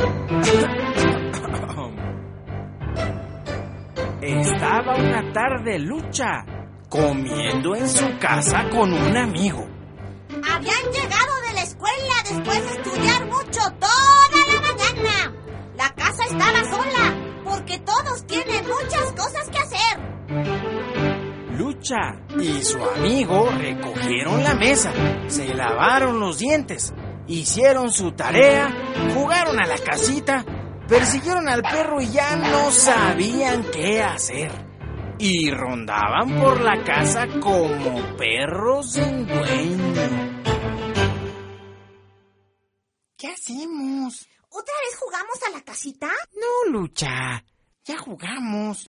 Estaba una tarde Lucha comiendo en su casa con un amigo. Habían llegado de la escuela después de estudiar mucho toda la mañana. La casa estaba sola porque todos tienen muchas cosas que hacer. Lucha y su amigo recogieron la mesa, se lavaron los dientes, hicieron su tarea, jugaron a la casita, persiguieron al perro y ya no sabían qué hacer. Y rondaban por la casa como perros sin dueño. ¿Qué hacemos? ¿Otra vez jugamos a la casita? No, Lucha, ya jugamos.